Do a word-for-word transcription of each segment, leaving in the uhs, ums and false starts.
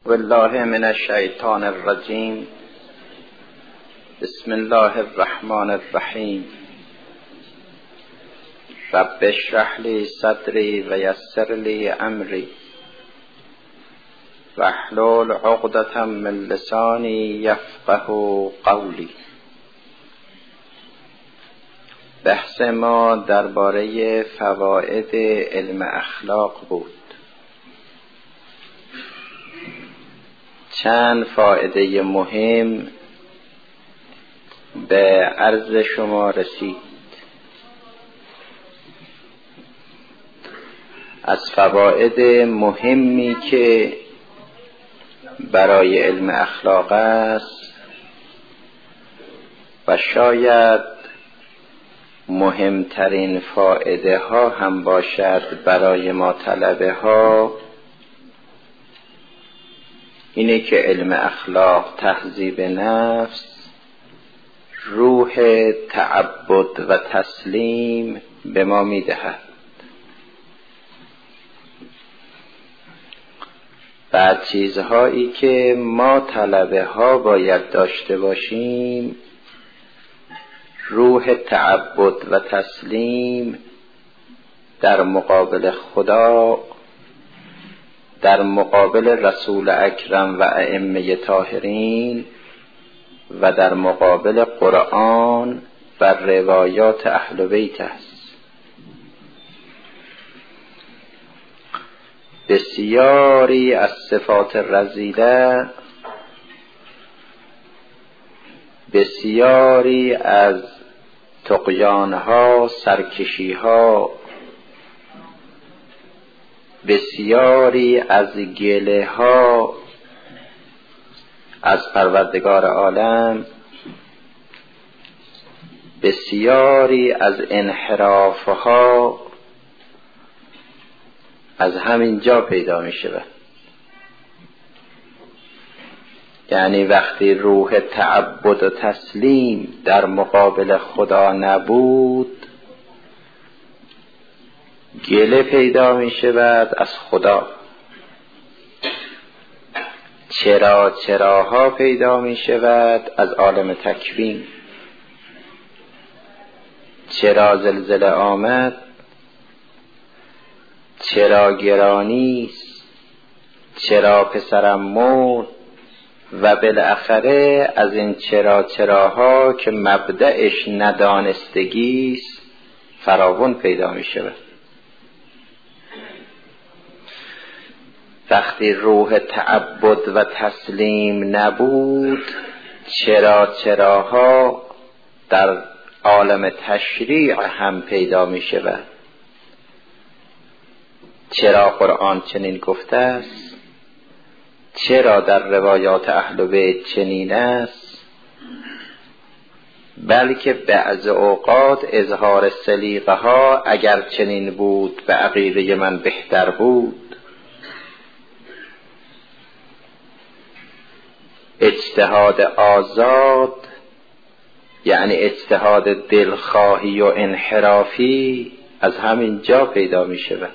والله من الشیطان الرجیم. بسم الله الرحمن الرحیم. رب اشرح لی صدری و یسر لی امری واحلل عقدة من لسانی یفقهوا قولی. بحث ما درباره فواید علم اخلاق بود. چند فایده مهم به عرض شما رسید. از فواید مهمی که برای علم اخلاق است و شاید مهمترین فایده ها هم باشد برای ما طلبه ها، اینه که علم اخلاق تهذیب نفس روح تعبد و تسلیم به ما میدهد. بعد چیزهایی که ما طلبه ها باید داشته باشیم، روح تعبد و تسلیم در مقابل خدا، در مقابل رسول اکرم و ائمه طاهرین و در مقابل قرآن و روایات اهل بیت است. بسیاری از صفات رذیله، بسیاری از طغیانها، سرکشیها، بسیاری از گله ها از پروردگار عالم، بسیاری از انحراف ها از همین جا پیدا می شود. یعنی وقتی روح تعبد و تسلیم در مقابل خدا نبود، گله پیدا می شود از خدا، چرا چراها پیدا می شود از عالم تکوین. چرا زلزله آمد، چرا گرانیست، چرا پسرم مرد و بالاخره از این چرا چراها که مبدأش ندانستگیست فراوان پیدا می شود. وقتی روح تعبد و تسلیم نبود، چرا چراها در عالم تشریع هم پیدا می شود. چرا قرآن چنین گفته است، چرا در روایات اهل بیت چنین است، بلکه بعض اوقات اظهار سلیقه ها اگر چنین بود به عقیده من بهتر بود. اجتهاد آزاد یعنی اجتهاد دلخواهی و انحرافی از همین جا پیدا می شود.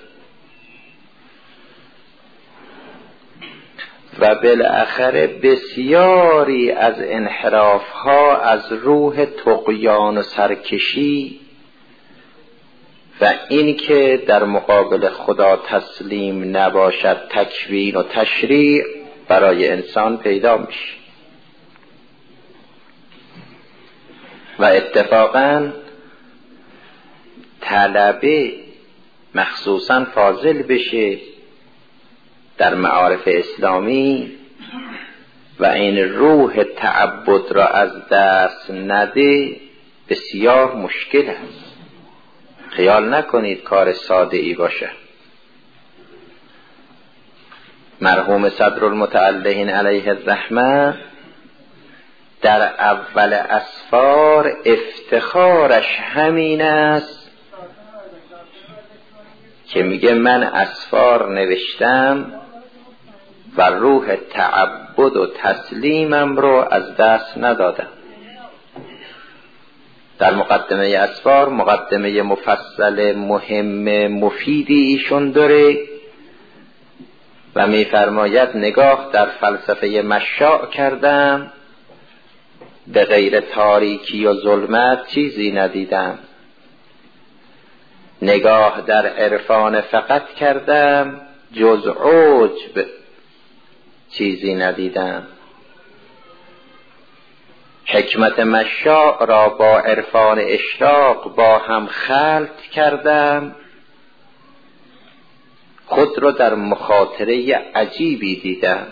و بالاخره بسیاری از انحراف ها از روح طغیان و سرکشی و این که در مقابل خدا تسلیم نباشد، تکوین و تشریع برای انسان پیدا میشه. و اتفاقاً طلبه مخصوصاً فاضل بشه در معارف اسلامی و این روح تعبد را از دست نده، بسیار مشکل است. خیال نکنید کار ساده ای باشه. مرحوم صدر المتعلقین علیه الرحمه در اول اسفار افتخارش همین است که میگه من اسفار نوشتم و روح تعبد و تسلیمم رو از دست ندادم. در مقدمه اسفار مقدمه مفصل مهم مفیدی ایشون داره و می‌فرماید نگاه در فلسفه مشاع کردم، به غیر تاریکی و ظلمت چیزی ندیدم. نگاه در عرفان فقط کردم، جز عجب چیزی ندیدم. حکمت مشاع را با عرفان اشراق با هم خلط کردم، خود را در مخاطره عجیبی دیدم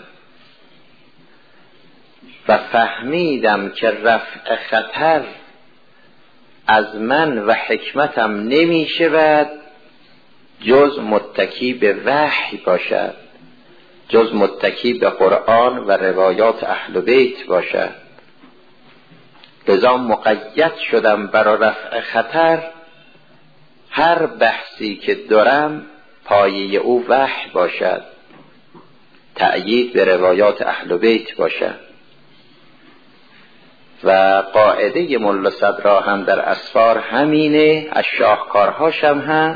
و فهمیدم که رفع خطر از من و حکمتم نمی شود جز متکی به وحی باشد، جز متکی به قرآن و روایات اهل بیت باشد. لذا مقید شدم برای رفع خطر هر بحثی که دارم پایه او وحی باشد، تأیید به روایات اهل بیت باشد. و قاعده ملا صدرا هم در اسفار همینه، از شاهکارهاش هم هم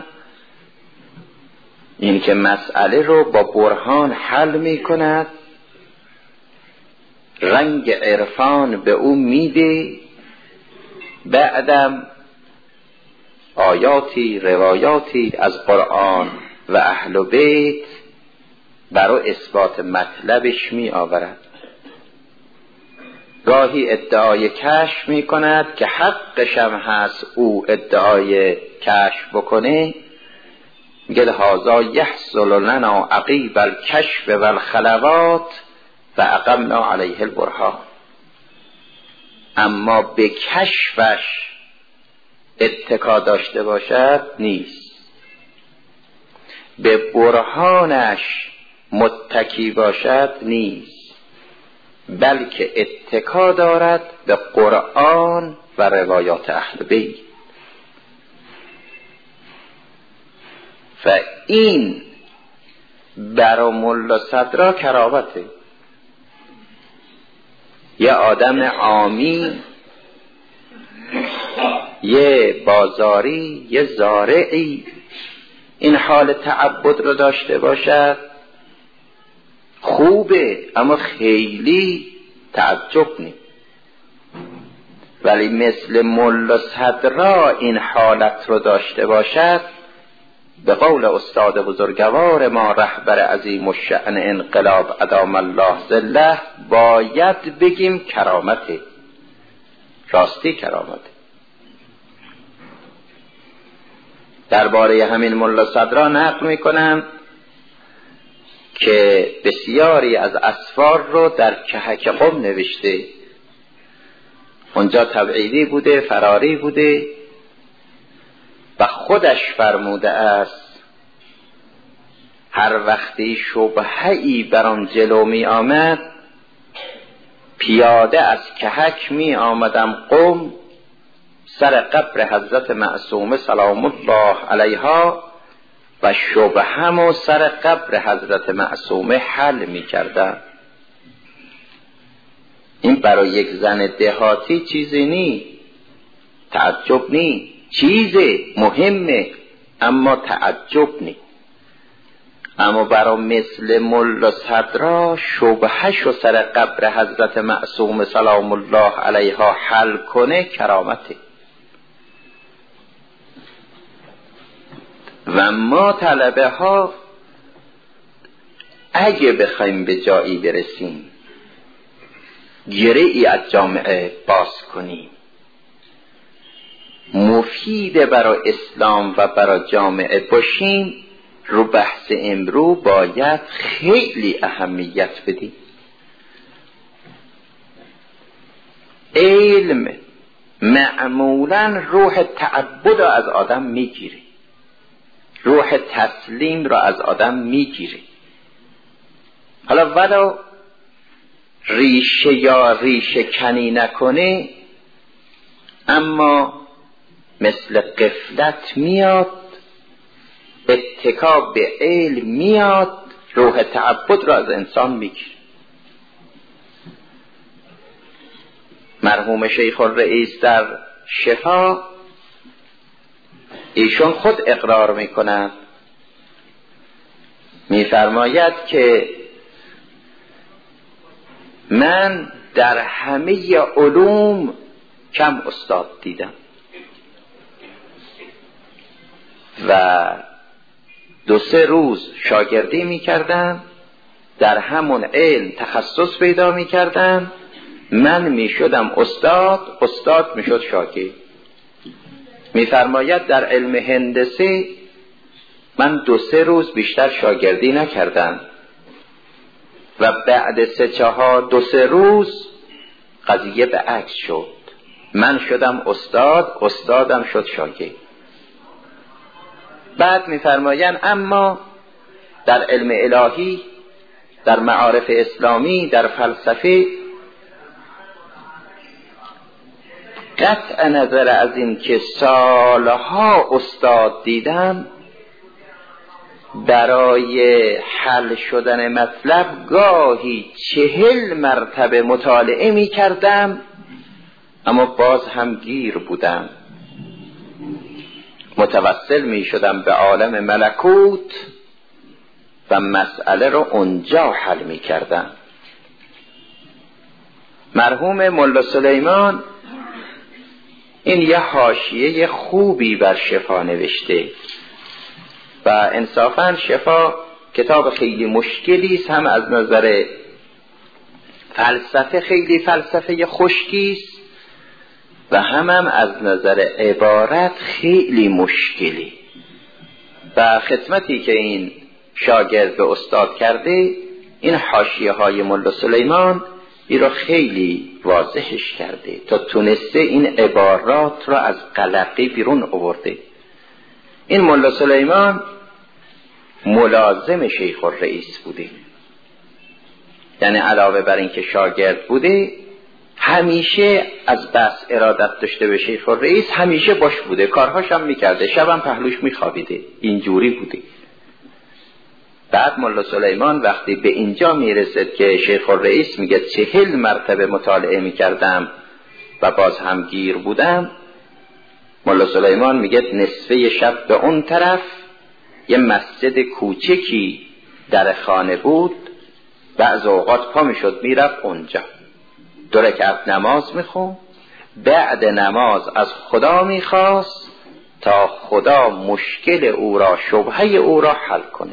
این که مسئله رو با برهان حل می کند، رنگ عرفان به او میده، بعدم آیاتی روایاتی از قرآن و اهل بیت برای اثبات مطلبش می آورد. گاهی ادعای کشف می کند که حقش هم هست او ادعای کشف بکنه، میگه هذا یحصل لنا عقیب الکشف والخلوات و اقمنا علیه البرهان. اما به کشفش اتکا داشته باشد نیست، به برهانش متکی باشد نیست، بلکه اتکا دارد به قرآن و روایات اهل بیت. و این برای ملا صدرا کرامته. یه آدم عامی، یه بازاری، یه زارعی این حال تعبد رو داشته باشد خوبه، اما خیلی تعجب نیست. ولی مثل ملا صدرا این حالت رو داشته باشد، به قول استاد بزرگوار ما رهبر عظیم الشأن انقلاب ادام الله ظله، باید بگیم کرامته، راستی کرامته. درباره همین ملا صدرا نقل میکنم که بسیاری از اسفار رو در کهک قم نوشته. اونجا تبعیدی بوده، فراری بوده و خودش فرموده است هر وقتی شبهه‌ای برام جلو می آمد، پیاده از کهک می آمدم قم، سر قبر حضرت معصومه سلام الله علیها و شبهه‌م و سر قبر حضرت معصومه حل می کردم. این برای یک زن دهاتی چیزی نی، تعجب نی، چیزه مهمه اما تعجب نی. اما برای مثل ملا صدرا شبهش و سر قبر حضرت معصومه سلام الله علیها حل کنه کرامته. و ما طلبه ها اگه بخوایم به جایی برسیم، گره‌ای از جامعه باز کنیم، مفید برای اسلام و برای جامعه باشیم، رو بحث امرو باید خیلی اهمیت بدیم. علم معمولا روح تعبد را از آدم میگیره، روح تسلیم را از آدم میگیره. حالا ولو ریشه یا ریشه کنی نکنه، اما مثل غفلت میاد، اتکا به علم میاد، روح تعبد را از انسان میگیره. مرحوم شیخ الرئیس در شفا ایشون خود اقرار میکنند می‌فرماید که من در همه علوم کم استاد دیدم و دو سه روز شاگردی می‌کردم، در همون علم تخصص پیدا می‌کردم، من می‌شدم استاد، استاد می‌شد شاگرد. می‌فرماید در علم هندسه من دو سه روز بیشتر شاگردی نکردم و بعد سه چهار دو سه روز قضیه به عکس شد، من شدم استاد، استادم شد شاگرد. بعد می‌فرمایند اما در علم الهی، در معارف اسلامی، در فلسفه، قطع نظر از این که سالها استاد دیدم، برای حل شدن مطلب گاهی چهل مرتبه مطالعه می کردم اما باز هم گیر بودم. متوسل می شدم به عالم ملکوت و مسئله رو اونجا حل می کردم. مرحوم ملا سلیمان این یه حاشیه خوبی بر شفا نوشته و انصافاً شفا کتاب خیلی مشکلی است، هم از نظر فلسفه خیلی فلسفه خشکی است و هم هم از نظر عبارت خیلی مشکلی. و خدمتی که این شاگرد به استاد کرده، این حاشیه های ملا سلیمان این رو خیلی واضحش کرده تا تونسته این عبارات رو از قلقی بیرون آورده. این ملا سلیمان ملازم شیخ الرئیس بوده، یعنی علاوه بر این که شاگرد بوده همیشه از بس ارادت داشته به شیخ الرئیس، همیشه باش بوده، کارهاش هم میکرده، شبم پهلوش میخوابیده، اینجوری بوده. بعد ملا سلیمان وقتی به اینجا میرسد که شیخ الرئیس میگه چهل مرتبه مطالعه میکردم و باز هم گیر بودم، ملا سلیمان میگه نصفه شب به اون طرف یه مسجد کوچکی در خانه بود، بعض اوقات پا میشد میرفت اونجا دو رکعت نماز میخون، بعد نماز از خدا میخواست تا خدا مشکل او را، شبهه او را حل کنه.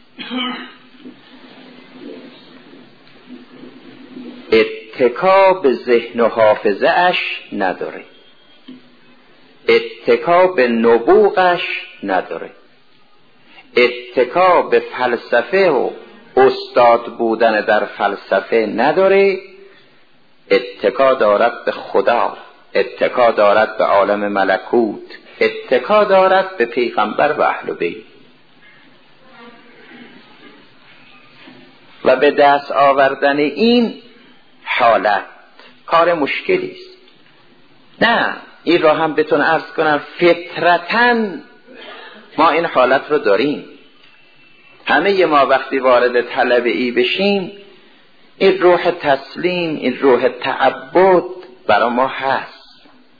اتکا به ذهن و حافظه اش نداره، اتکا به نبوغش نداره، اتکا به فلسفه و استاد بودن در فلسفه نداره، اتکا دارد به خدا، اتکا دارد به عالم ملکوت، اتکا دارد به پیغمبر و اهل بیت. و به دست آوردن این حالت کار مشکلی است. نه، این را هم بتون عرض کنم فطرتاً ما این حالت رو داریم. همه ما وقتی وارد طلب ای بشیم این روح تسلیم، این روح تعبد برای ما هست.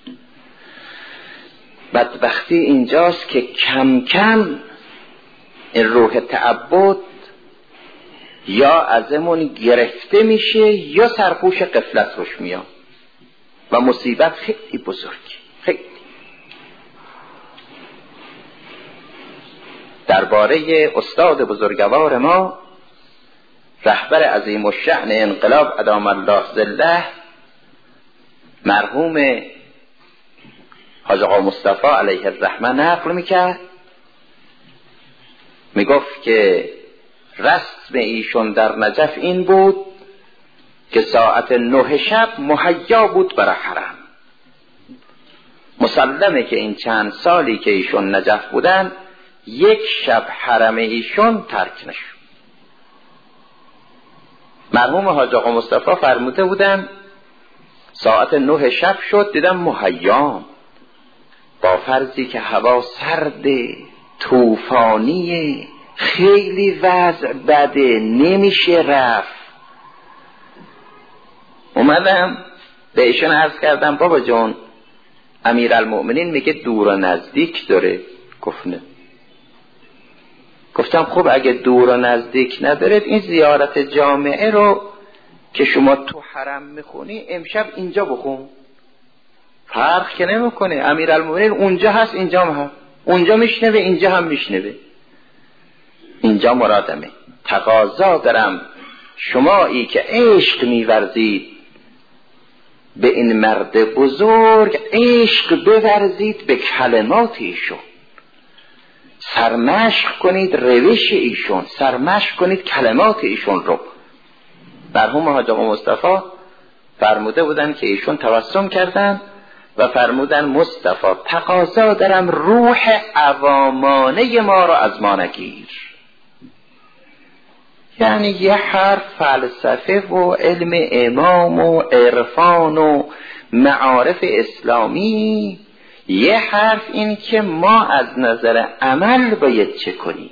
بدبختی اینجاست که کم کم این روح تعبد یا ازمون گرفته میشه یا سرپوش غفلت روش میاد و مصیبت خیلی بزرگی. خیلی درباره استاد بزرگوار ما، رهبر عظیم الشأن انقلاب ادام الله ظله، مرحوم حاج آقا مصطفی علیه الرحمه نقل میکرد، میگفت که رسم ایشون در نجف این بود که ساعت نه شب مهیا بود برای حرم. مسلمه که این چند سالی که ایشون نجف بودن یک شب حرم ایشون ترک نشد. مرحوم حاج آقا مصطفی فرموده بودن ساعت نه شب شد دیدم مهیام، با فرضی که هوا سرده طوفانیه، خیلی وضع بده، نمیشه رفت. اومدم به ایشون عرض کردم بابا جان امیرالمؤمنین میگه دور و نزدیک داره. گفت نه. گفتم خب اگه دور و نزدیک ندارید این زیارت جامعه رو که شما تو حرم میخونی امشب اینجا بخون، فرق که نمیکنه. امیرالمومنین اونجا هست اینجا هم هست، اونجا میشنوه اینجا هم میشنوه. اینجا مرادمه. تقاضا دارم شمایی که عشق میورزید به این مرد بزرگ، عشق بورزید به کلمات ایشون، سرمشق کنید روش ایشون، سرمشق کنید کلمات ایشون رو. مرحوم حاج آقا مصطفی فرموده بودن که ایشون تبسم کردن و فرمودن مصطفی تقاضا دارم روح عوامانه ما رو از ما نگیر. یعنی یه حرف فلسفه و علم امام و عرفان و معارف اسلامی، یه حرف این که ما از نظر عمل باید چه کنیم،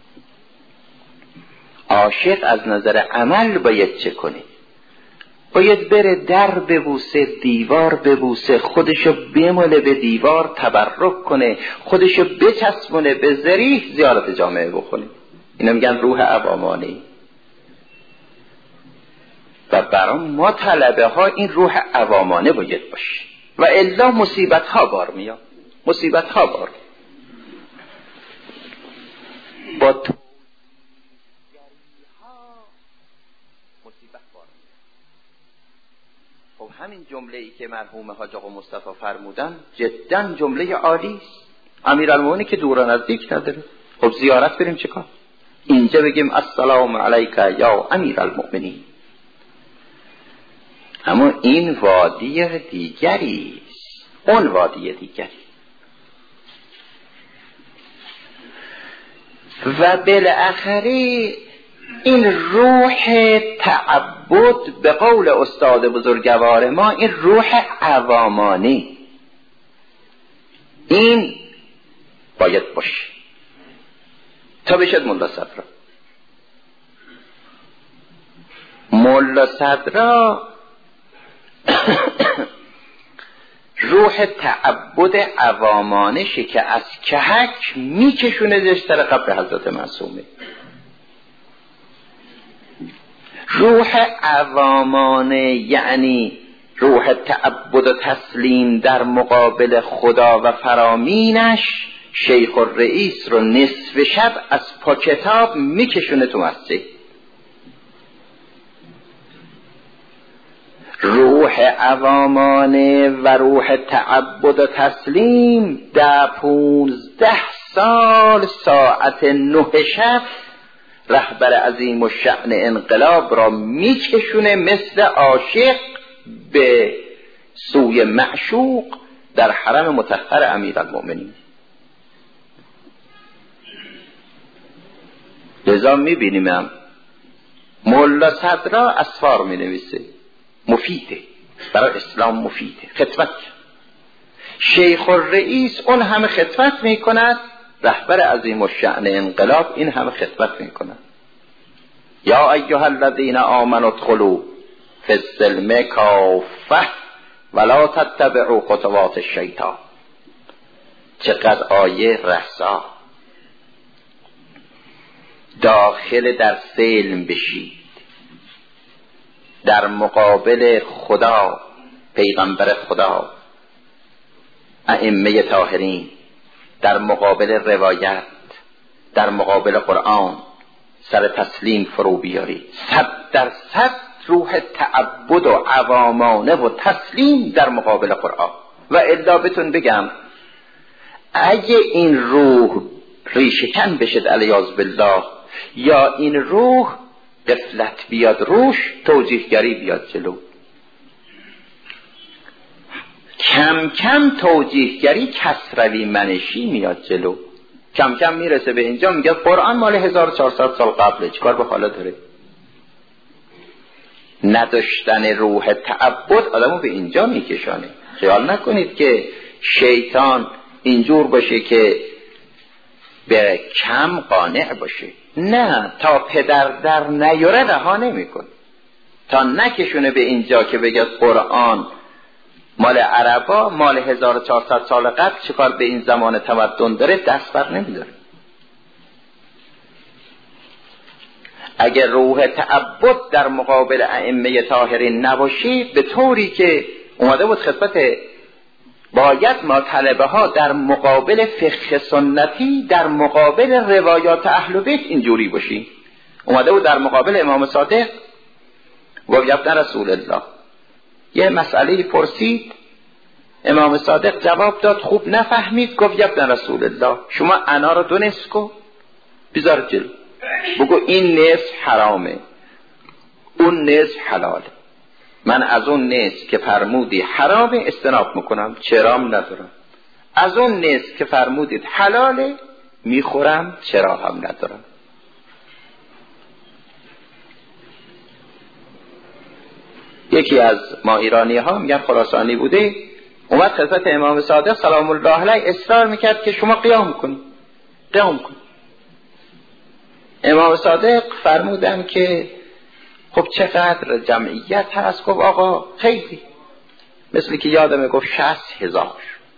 عاشق از نظر عمل باید چه کنه؟ باید بره در ببوسه، دیوار ببوسه، خودشو بماله به دیوار، تبرک کنه، خودشو بچسبونه به ذریح، زیارت جامعه بخونه. اینا میگن روح عوامانه. و برای ما طلبه ها این روح عوامانه باید باشه و الا مصیبت ها بار میاد، مصیبت ها بار با تو خب همین جمله ای که مرحوم حاج آقا مصطفی فرمودن جدا جمله عالی است. امیرالمومنین که دور و نزدیک نداره، خب زیارت بریم چیکار؟ اینجا بگیم السلام علیک یا امیرالمومنین. اما این وادی دیگری است، اون وادی دیگری. و بالاخره این روح تعبد به قول استاد بزرگوار ما، این روح عوامانی، این باید باشه تا بشد ملا صدرا. ملا صدرا روح تعبد عوامانشه که از کهک میکشونه سر قبر حضرت معصومه. روح عوامانه یعنی روح تعبد و تسلیم در مقابل خدا و فرامینش، شیخ الرئیس رو نصف شب از پا کتاب میکشونه تو مسجد. روح عوامانه و روح تعبد و تسلیم در پونزده سال ساعت نه شب رهبر عظیم و شأن انقلاب را میکشونه مثل عاشق به سوی معشوق در حرم مطهر امیرالمومنین. لذا میبینیم هم ملا صدرا اسفار مینویسه، مفیده برای اسلام، مفیده، خدمت. شیخ الرئیس اون همه خدمت میکند، رهبر عظیم الشأن انقلاب این همه خدمت میکند. یا ایها الذین آمنوا ادخلوا فی السلم کافة ولا تتبعوا خطوات الشیطان. چقدر آیه رسا. داخل در سلم بشید، در مقابل خدا، پیغمبر خدا، ائمه طاهرین، در مقابل روایت، در مقابل قرآن سر تسلیم فرو بیارید. صد در صد روح تعبد و عوامانه و تسلیم در مقابل قرآن. و الا بهتون بگم اگه این روح ریشه‌کن بشد علیاذ بالله، یا این روح غفلت بیاد روش، توجیهگری بیاد جلو، کم کم توجیهگری کسروی منشی میاد جلو، کم کم میرسه به اینجا میگه قرآن مال هزار و چهارصد سال قبله، چیکار به حالا داره؟ نداشتن روح تعبد آدمو به اینجا میکشانه. خیال نکنید که شیطان اینجور باشه که به کم قانع باشه، نه، تا پدر در نیاره رها نمیکنه، تا نکشونه به اینجا که بگه قرآن مال عربا، مال هزار و چهارصد سال قبل، چیکار به این زمان تمدن داره، دست بر نمیداره. اگر روح تعبد در مقابل ائمه طاهرین نباشه، به طوری که اومده بود خدمت باید ما طلبه ها در مقابل فقه سنتی، در مقابل روایات اهل بیت اینجوری باشیم. اومده بود در مقابل امام صادق و ابن رسول الله یه مسئله پرسید، امام صادق جواب داد، خوب نفهمید، گفت ابن رسول الله شما انا رو دو نصف کن بذار جلو، بگو این نصف حرامه اون نصف حلاله، من از اون نصف که فرمودی حرامه استناب میکنم، چرام ندارم، از اون نصف که فرمودید حلاله میخورم، چرا هم ندارم. یکی از ما ایرانی ها میگن خراسانی بوده، اومد خدمت امام صادق سلام الله علیه اصرار میکرد که شما قیام کنید قیام کنید. امام صادق فرمودن که خب چقدر جمعیت هست؟ گفت آقا خیلی، مثل که یادمه گفت شصت هزار.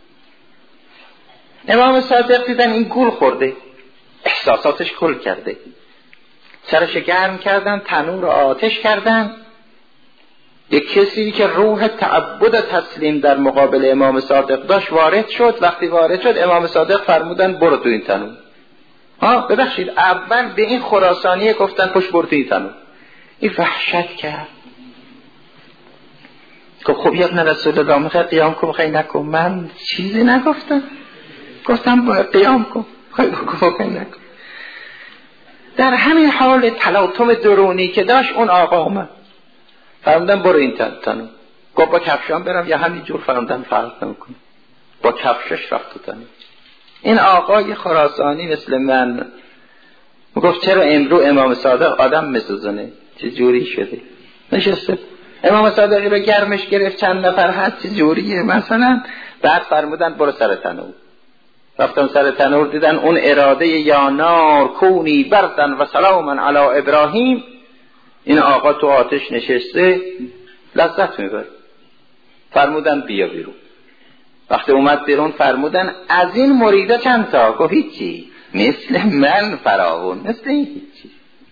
امام صادق دیدن این گول خورده، احساساتش کل کرده، سرش گرم کردن، تنور آتش کردن. یک کسی که روح تعبد تسلیم در مقابل امام صادق داشت وارد شد. وقتی وارد شد امام صادق فرمودن برو تو این تنور. ها ببخشید، اول به این خراسانیه گفتن پشت برو تو این تنور. این وحشت کرد، گفت خب یا ابن رسول الله میخوای قیام کن؟ میخوای نکن؟ من چیزی نگفتم، گفتم باید قیام کن، میخوای نکن. در همین حال تلاطم درونی که داشت اون آقا اومد فرمودن برو این تنور. گفت با کفشان برم یا همین جور؟ فرمودن فرق نمیکنه، با کفشش رفت تو تنور. این آقای خراسانی مثل من گفت چرا امرو امام صادق آدم میسوزونه؟ چه جوری شده؟ نشسته امام صادقی رو گرمش گرفت، چند نفر هست چه جوریه مثلا. بعد فرمودن برو سر تنور. رفتن سر تنور، دیدن اون اراده یا نار کونی بردن و سلاما علی ابراهیم، این آقا تو آتش نشسته لذت میبره. فرمودن بیا بیرون. وقتی اومد بیرون فرمودن از این مریدا چند تا؟ گفت هیچی، مثل من فراون، مثل این هیچی.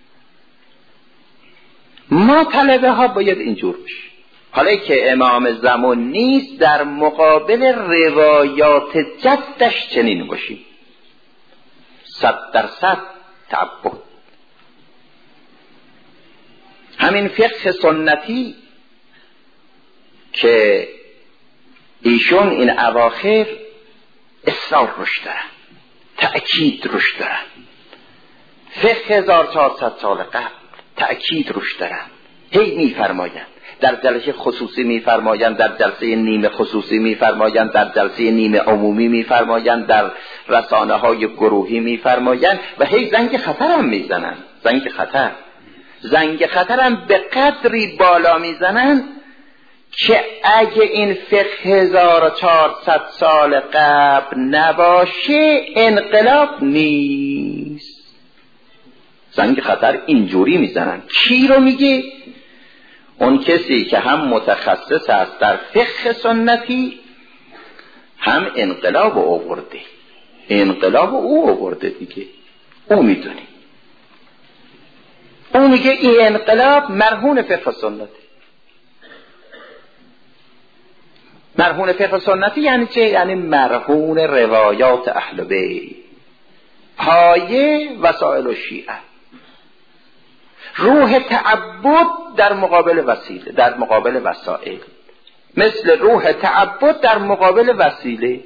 ما طلبه ها باید اینجور بشیم. حالا که امام زمان نیست، در مقابل روایات جدش چنین باشیم، صد درصد تعبد. همین فقه سنتی که ایشون این اواخر اصرار روش دارن، تأکید روش دارن، فقه هزار و چهارصد سال قبل تأکید روش دارن، هی میفرمایند، در جلسه خصوصی میفرمایند، در جلسه نیمه خصوصی میفرمایند، در جلسه نیمه عمومی میفرمایند، در رسانه های گروهی میفرمایند و هی زنگ خطر هم میزنن. زنگ خطر زنگ خطر هم به قدری بالا میزنن که اگه این فقه هزار و چهارصد سال قبل نباشه انقلاب نیست. زنگ خطر اینجوری میزنن. کی رو میگه؟ اون کسی که هم متخصص است در فقه سنتی، هم انقلاب آورده، انقلاب او آورده دیگه، او میدونه، او میگه این انقلاب مرهون فقه سنتی. مرهون فقه سنتی یعنی چه؟ یعنی مرهون روایات اهل بیت، پایه وسائل الشیعه. روح تعبد در مقابل وسیله، در مقابل وسائل، مثل روح تعبد در مقابل وسیله.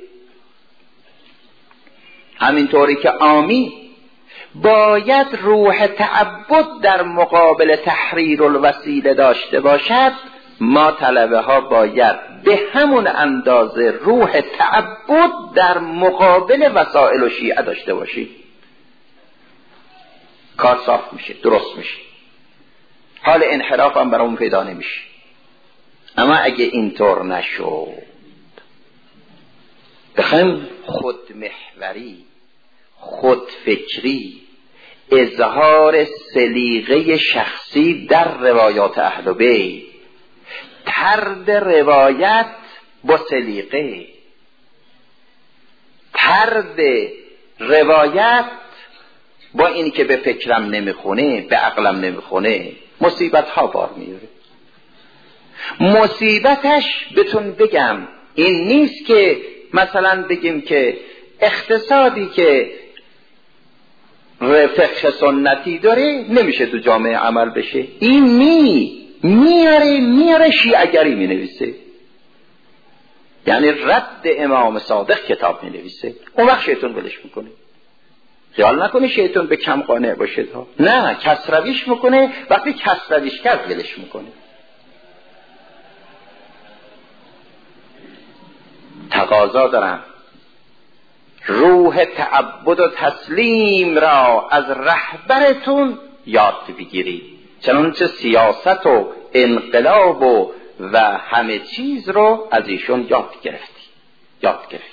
همینطوری که آمین باید روح تعبد در مقابل تحریر الوسیله داشته باشد، ما طلبه ها باید به همون اندازه روح تعبد در مقابل وسائل و شیعه داشته باشیم. کار صاف میشه، درست میشه، حال انحراف هم برامون پیدا نمیشه. اما اگه اینطور نشد، بخوایم خودمحوری، خودفکری، اظهار سلیقه شخصی در روایات اهل بیت، طرد روایت با سلیقه، طرد روایت با این که به فکرم نمیخونه، به عقلم نمیخونه، مصیبت ها بار میاره. مصیبتش بهتون بگم این نیست که مثلا بگیم که اقتصادی که فقه سنتی داره نمیشه تو جامعه عمل بشه. این می میاره میاره شیعه‌گری می نویسه، یعنی رد امام صادق کتاب می نویسه. اون وقت شیطان ولش میکنه. خیال نکنه شیطان به کم قانع باشه ها. نه، کسرویش میکنه. وقتی کسرویش کرد ولش میکنه. تقاضا دارم روح تعبد و تسلیم را از رهبرتون یاد بگیرید، چنانچه سیاست و انقلاب و و همه چیز رو از ایشون یاد گرفتی یاد گرفتی.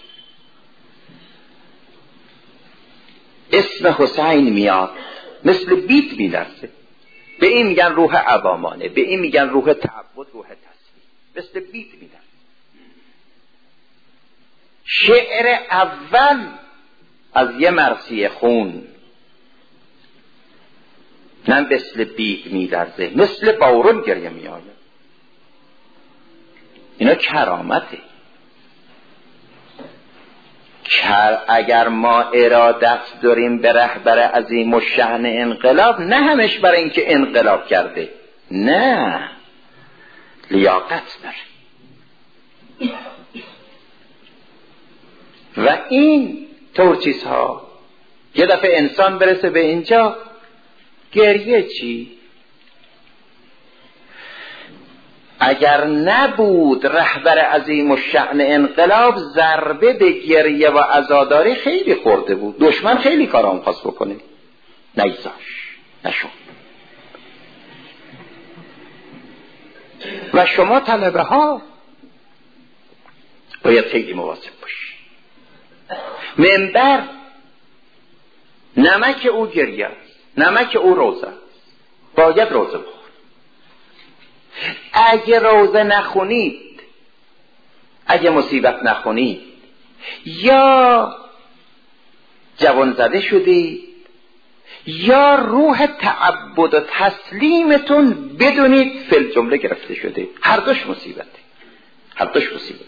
اسم حسین میاد مثل بیت میلرزه. به این میگن روح عوامانه، به این میگن روح تعبد، روح تسلیم، مثل بیت میلرزه. شعر اول از یه مرثیه خون، نه مثل بیت میلرزه، مثل بارون گریه میآید. اینا کرامته. کر اگر ما ارادت داریم به رهبر عظیم و شأن انقلاب، نه همش برای اینکه انقلاب کرده، نه، لیاقت داره. و این طور چیزها یه دفعه انسان برسه به اینجا، گریه چی؟ اگر نبود رهبر عظیم و شأن انقلاب، ضربه به گریه و عزاداری خیلی خورده بود. دشمن خیلی کارام خواست بکنه، نیزاش نشون. و شما طلبه ها باید خیلی مواظب باشید. منبر نمک او گریه است، نمک او روزه است. باید روزه بخورید. اگه روزه نخونید، اگه مصیبت نخونید، یا جوان زده شدید، یا روح تعبد و تسلیمتون بدونید فی جمله گرفته شده. هر دوش مصیبته، هر دوش مصیبت.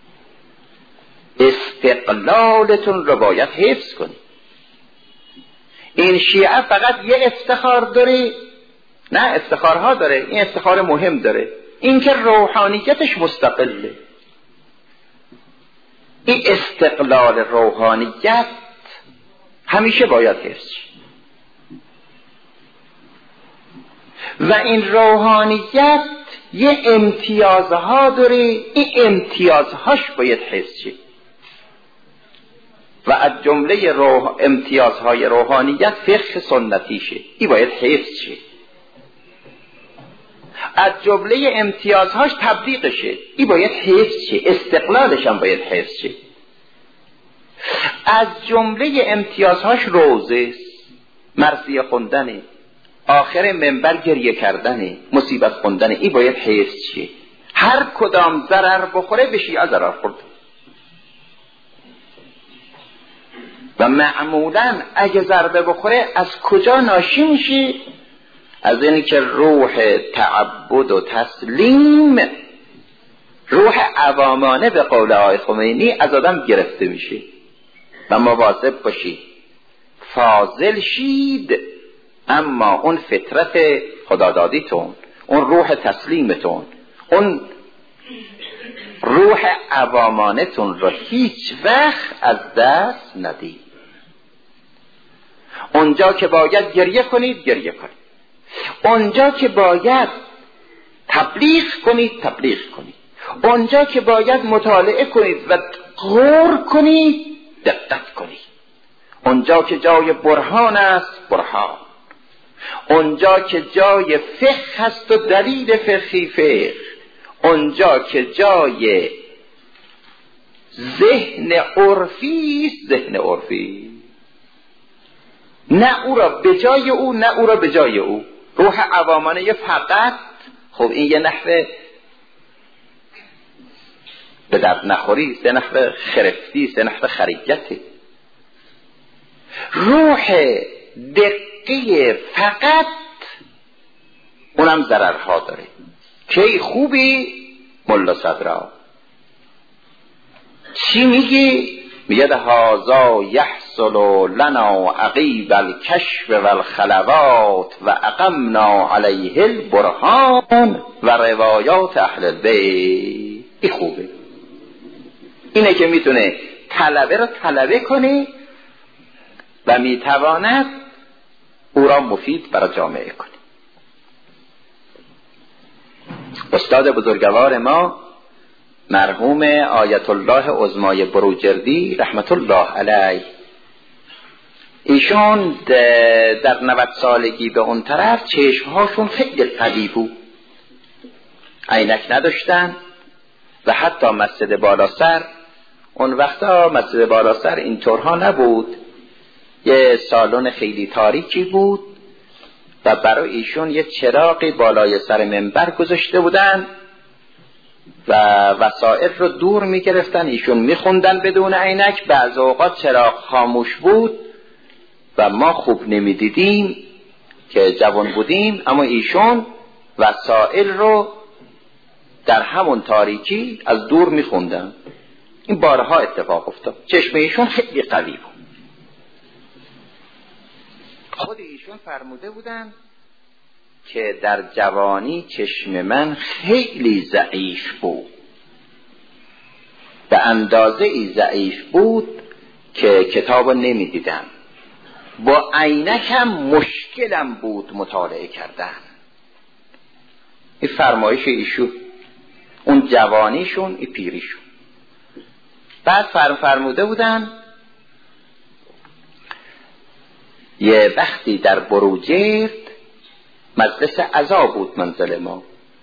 استقلالتون رو باید حفظ کنید. این شیعه فقط یه افتخار داره، نه افتخارها داره، این افتخار مهم داره، این که روحانیتش مستقله. این استقلال روحانیت همیشه باید حفظ شد. و این روحانیت یه امتیازها داره، این امتیازهاش باید حفظ شد. و از جمله روح امتیازهای روحانیت فقه سنتیشه، این باید حفظ شد. از جمله امتیازهاش تبلیغشه، این باید حفظ شه. استقلالش هم باید حفظ شه. از جمله امتیازهاش روزه، مرثیه خوندنه، آخر منبر گریه کردنه، مصیبت خوندنه، این باید حفظ شه. هر کدام ضرر بخوره به شیعه ضرر خورد. و معمولا اگه ضربه بخوره از کجا ناشی میشه؟ از اینی که روح تعبد و تسلیم، روح عوامانه به قول آقای خمینی از آدم گرفته میشه. و مواظب باشید، فاضل شید، اما اون فطرت خدادادیتون، اون روح تسلیمتون، اون روح عوامانتون رو هیچ وقت از دست ندید. اونجا که باید گریه کنید گریه کنید، اونجا که باید تبلیغ کنید تبلیغ کنید، اونجا که باید مطالعه کنید و غور کنید دقت کنید، اونجا که جای برهان است برهان، اونجا که جای فقه هست و دلیل فقهی فقه، اونجا که جای ذهن عرفی است ذهن عرفی، نه او را به جای او نه او را به جای او. روح عوامانه فقط، خب این یه نحوه به درد نخوری، سه نحوه خرفتی، سه نحوه خریجته. روح دقیقه فقط اونم ضررها داره. کی خوبی؟ ملا صدرا چی میگی؟ میگه هازا یحصل لنا عقیب الکشف والخلوات و اقمنا علیه البرهان و روایات اهل البیت. این خوبه، اینه که میتونه طلبه رو طلبه کنی و میتواند او را مفید برای جامعه کنی. استاد بزرگوار ما مرحوم آیت الله عظمای بروجردی رحمت الله علیه، ایشون در نود سالگی به اون طرف چشمهاشون خیلی قوی بود، عینک نداشتن و حتی مسجد بالا سر، اون وقتا مسجد بالا سر اینطورها نبود، یه سالن خیلی تاریکی بود و برای ایشون یه چراغی بالای سر منبر گذاشته بودن و وسایل رو دور میگرفتن، ایشون میخوندن بدون عینک. بعض اوقات چراغ خاموش بود و ما خوب نمیدیدیم که جوان بودیم، اما ایشون وسایل رو در همون تاریکی از دور میخوندن. این بارها اتفاق افتاد. چشم ایشون خیلی قوی بود. خود ایشون فرموده بودن که در جوانی چشم من خیلی ضعیف بود، به اندازه ای ضعیف بود که کتابو نمی دیدم، با عینکم مشکلم بود مطالعه کردن. این فرمایش ایشون، اون جوانیشون، این پیریشون. بعد فرم فرموده بودن یه وقتی در بروجرد مجلس عزا بود منزل ما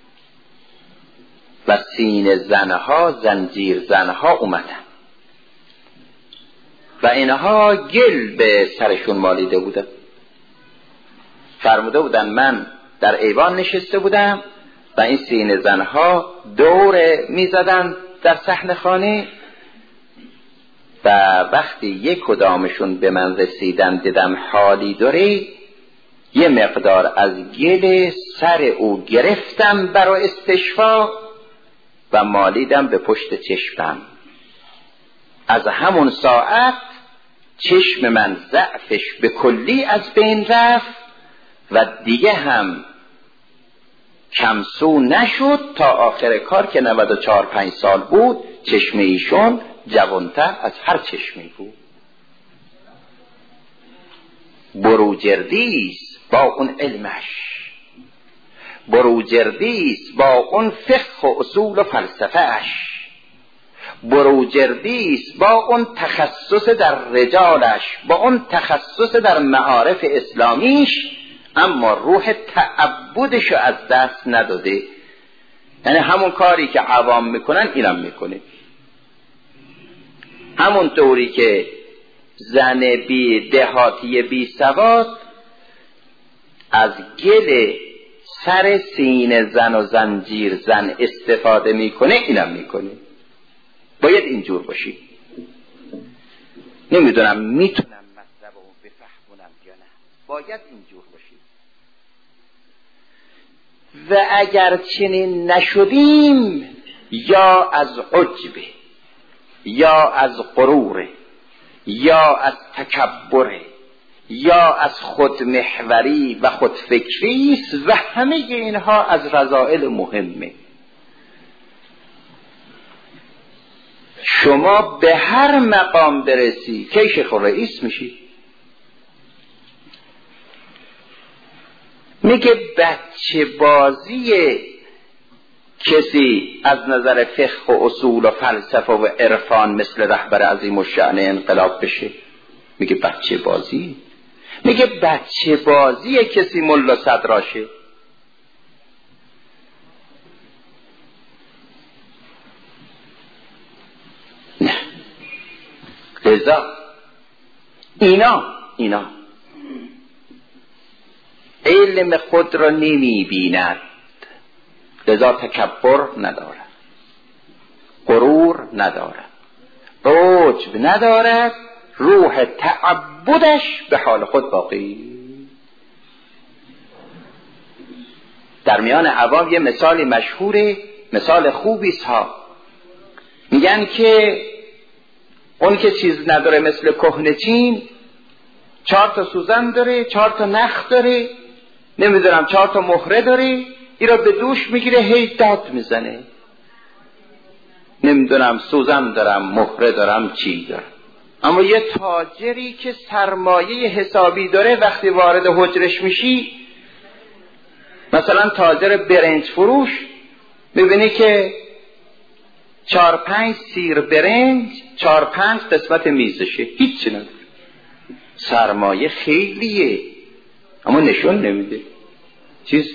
و سین زنها، زنجیر زنها اومدن و اینها گل به سرشون مالیده بودن. فرموده بودن من در ایوان نشسته بودم و این سین زنها دور میزدن در صحن خانه و وقتی یک کدامشون به من رسیدن دیدم حالی داره، یه مقدار از گل سر او گرفتم برای استشفا و مالیدم به پشت چشمم. از همون ساعت چشم من ضعفش به کلی از بین رفت و دیگه هم کمسو نشد تا آخر کار که نود و چهار پنج سال بود. چشم ایشون جوانتر از هر چشمی بود. بروجردیس با اون علمش، بروجردیس با اون فقه و اصول و فلسفهش، بروجردیس با اون تخصص در رجالش، با اون تخصص در معارف اسلامیش، اما روح تعبدشو از دست نداده. یعنی همون کاری که عوام میکنن اینم میکنه، همون طوری که زن بی دهاتی بی سواد از گل سر سین زن و زنجیر زن استفاده میکنه، اینم میکنه. باید اینجور باشی. نمیدونم میتونم مطلب رو بفهمونم یا نه، باید اینجور باشی. و اگر چنین نشدیم یا از عجبه یا از غروره یا از تکبره یا از خودمحوری و خودفکریست و همه اینها از رذائل مهمه. شما به هر مقام برسی که شیخ الرئیس میشی. میگه بچه بازی کسی از نظر فقه و اصول و فلسفه و عرفان مثل رهبر عظیم الشأن انقلاب بشه. میگه بچه بازی. میگه بچه بازی کسی ملا صدراشه. نه، لذا اینا اینا علم خود را نمی بیند، لذا تکبر ندارد، غرور ندارد، عجب ندارد، روح تعبد تعبدش به حال خود باقی. در میان عوام یه مثال مشهوره، مثال خوبی است ها. میگن که اون که چیز نداره مثل کهنه چین، چهار تا سوزن داره، چهار تا نخ داره، نمیدونم چهار تا مهره داره، این را به دوش میگیره هی داد میزنه، نمیدونم سوزن دارم، مهره دارم، چی دارم. اما یه تاجری که سرمایه حسابی داره وقتی وارد حجرش میشی، مثلا تاجر برنج فروش، میبینی که چار پنج سیر برنج چار پنج قسمت میزشه، هیچ نداره، سرمایه خیلیه اما نشون نمیده چیز.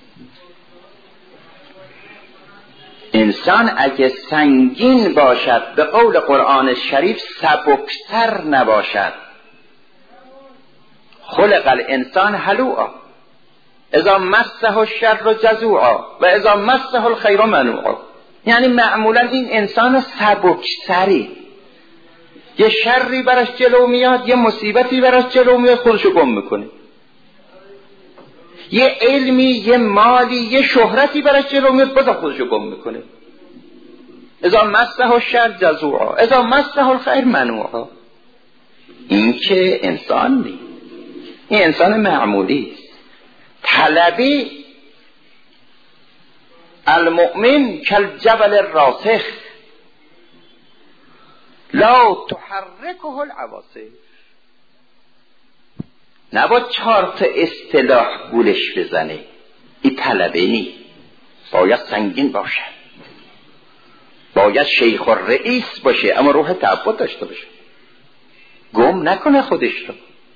انسان اگه سنگین باشد، به قول قرآن شریف سبکسر نباشد، خلق الانسان هلوعا اذا مسه الشر جزوعا و اذا مسه الخیر منوعا. یعنی معمولا این انسان سبکسری، یه شری براش جلو میاد، یه مصیبتی براش جلو میاد، خودشو گم میکنه. یه علمی، یه مالی، یه شهرتی براش جلو میاد، بازم خودشو گم میکنه. اذا مسه الشر جزوعا اذا مسه الخیر منوعا. این که انسان نیست، این انسان معمولی است. طلبی المؤمن کالجبل الراسخ لا تحرکه العواصف. نباید چهار تا اصطلاح گولش بزنه، این طلبه نی، باید سنگین باشه، باید شیخ و رئیس باشه اما روح تعبد داشته باشه، گم نکنه خودش رو.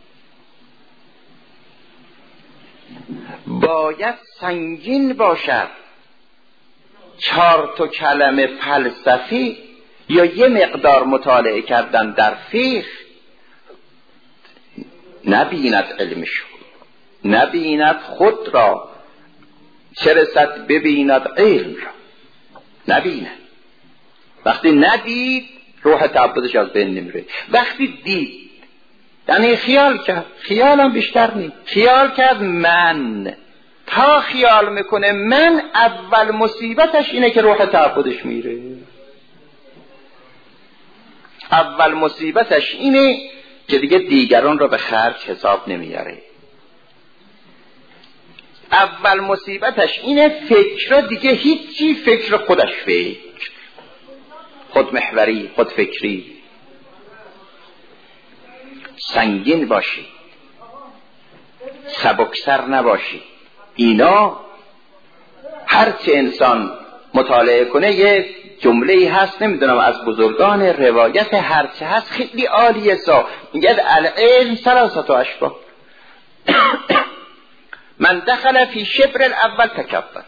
باید سنگین باشد، چهار تا کلمه فلسفی یا یه مقدار مطالعه کردن در فقه نبیند علمش، نبیند خود را، چه رسد ببیند علم را، نبیند. وقتی ندید روح تعبدش از بین نمیره. وقتی دید یعنی خیال کرد، خیال هم بیشتر نیست، خیال کرد من، تا خیال میکنه من، اول مصیبتش اینه که روح تعبدش میره. اول مصیبتش اینه که دیگه دیگران رو به خرج حساب نمیاره. اول مصیبتش اینه فکر دیگه هیچی، فکر خودش، فکر خودمحوری، خودفکری. سنگین باشی، سبکسر نباشی. اینا هرچه انسان مطالعه کنه یه جمله‌ای هست، نمیدونم از بزرگان روایت، هرچه هست خیلی عالیه سا، میگه العلم ثلاثه اشباه من دخل فی شبر الاول تکبر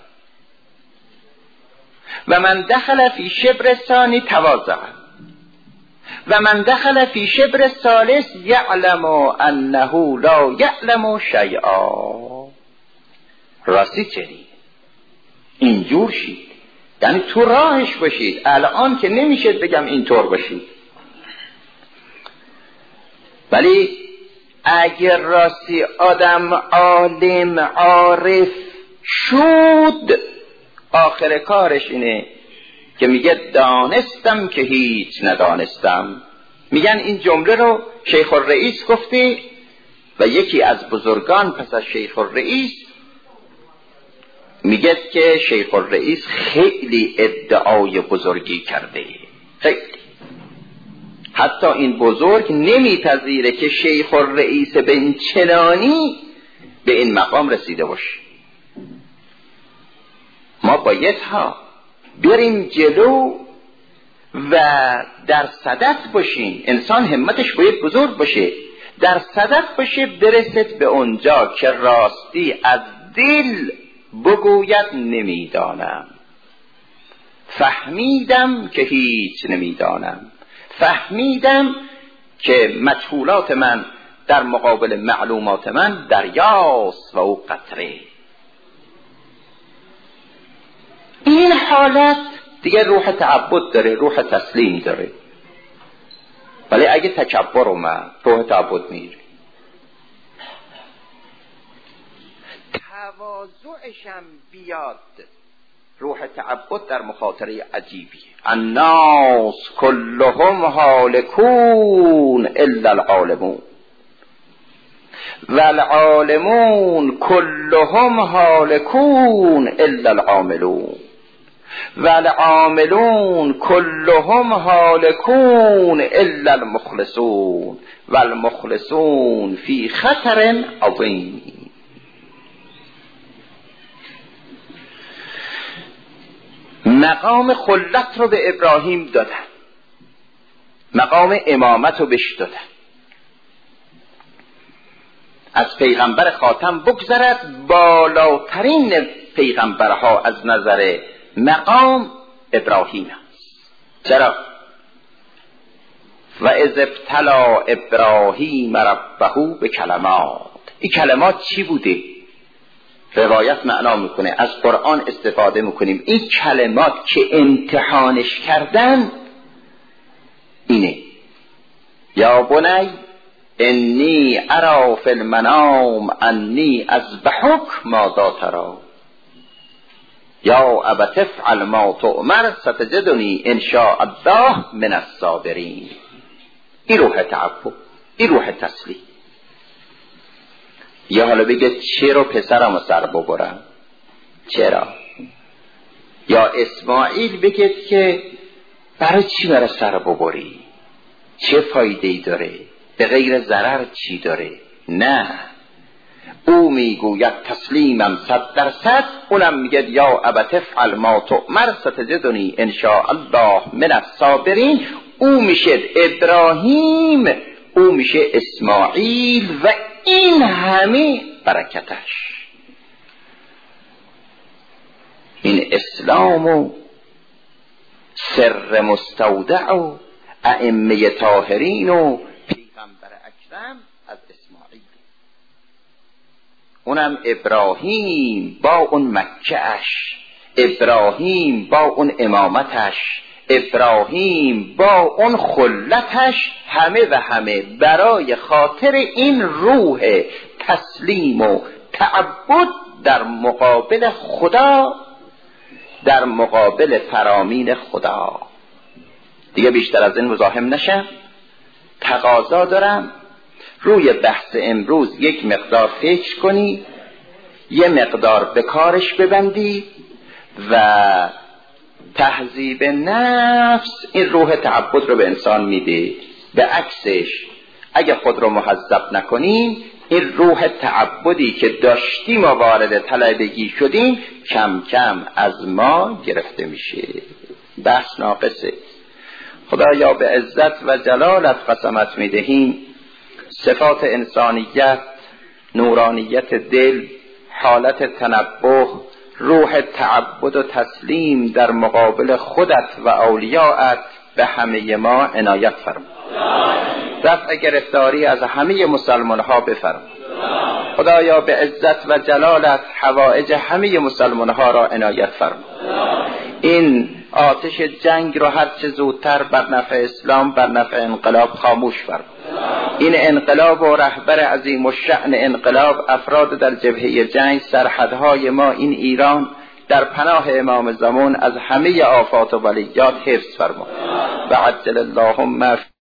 و من دخل فی شبر الثانی تواضع و من دخل فی شبر الثالث یعلم انه لا یعلم شیئا. راستی چنین اینجور شید، یعنی تو راهش باشید. الان که نمیشه بگم اینطور باشید، ولی اگر راستی آدم عالم عارف شد، آخر کارش اینه که میگه دانستم که هیچ ندانستم. میگن این جمله رو شیخ الرئیس گفته و یکی از بزرگان پس از شیخ الرئیس میگه که شیخ الرئیس خیلی ادعای بزرگی کرده، خیلی. حتی این بزرگ نمیپذیره که شیخ الرئیس به این چنانی به این مقام رسیده باشه. ما باید ها بریم جلو و در صدد باشیم. انسان همتش باید بزرگ باشه، در صدد باشه برسد به اونجا که راستی از دل بگوید نمیدانم، فهمیدم که هیچ نمیدانم، فهمیدم که مجهولات من در مقابل معلومات من دریاست و او قطره. این حالت دیگه روح تعبد داره، روح تسلیم داره. ولی اگه تکبر اومد روح تعبد میره. تواضعشم بیاد روح تعبد در مخاطره عجیبی. الناس کلهم هالکون الا العالمون والعالمون کلهم هالکون الا العاملون والعاملون کلهم هالکون الا المخلصون والمخلصون فی خطر عظیم. مقام خلت رو به ابراهیم دادن، مقام امامت رو بهش دادن. از پیغمبر خاتم بگذرد، بالاترین پیغمبرها از نظر مقام ابراهیم است. چرا؟ و اذ ابتلی ابراهیم ربه به کلمات. این کلمات چی بوده؟ روایت معنا میکنه، از قرآن استفاده میکنیم. این کلمات که امتحانش کردن اینه: یا بنی انی ارا فی المنام انی اذبحک ماذا تری یا ابت افعل ما تؤمر ستجدنی ان شاء الله من الصابرین. این روح تعبد، این روح تسلیم. یا حالا بگه چرا پسرم سر ببرم؟ چرا؟ یا اسماعیل بگه که برای چی برای سر ببری؟ چه فایده ای داره؟ به غیر ضرر چی داره؟ نه، او میگوید تسلیمم صد درصد، اونم میگه یا ابت افعل ما تؤمر ستجدنی ان شاء الله من الصابرین. او میشه ابراهیم، او میشه اسماعیل و این همه برکتش. این اسلام و سر مستودع و ائمه طاهرین و پیغمبر اکرم از اسماعیل. اونم ابراهیم با اون مکهش، ابراهیم با اون امامتش، ابراهیم با اون خلتش، همه و همه برای خاطر این روح تسلیم و تعبد در مقابل خدا، در مقابل فرامین خدا. دیگه بیشتر از این مزاحم نشم. تقاضا دارم روی بحث امروز یک مقدار فکر کنی، یه مقدار به کارش ببندی و تهذیب نفس این روح تعبد رو به انسان میده. به عکسش اگه خود رو مهذب نکنیم، این روح تعبدی که داشتیم و وارد طلبگی شدیم کم کم از ما گرفته میشه. بحث ناقصه. خدایا به عزت و جلالت قسمت میدهیم صفات انسانیت، نورانیت دل، حالت تنبه، روح تعبد و تسلیم در مقابل خودت و اولیاءت به همه ما عنایت فرما. رفع گرفتاری از همه مسلمان ها بفرما. خدایا به عزت و جلالت حوائج همه مسلمان ها را عنایت فرما. این آتش جنگ را هر چه زودتر بر نفع اسلام، بر نفع انقلاب خاموش فرما. این انقلاب و رهبر عظیم الشأن انقلاب، افراد در جبهه جنگ، سرحدهای ما این ایران، در پناه امام زمان از همه آفات و بلیات حفظ فرما. و عجل اللهم